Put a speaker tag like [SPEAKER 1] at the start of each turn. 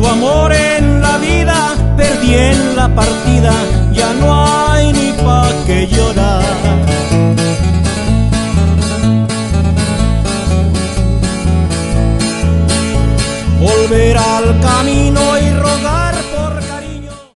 [SPEAKER 1] Tu amor en la vida, perdí en la partida, ya no hay ni pa' qué llorar. Volver al camino y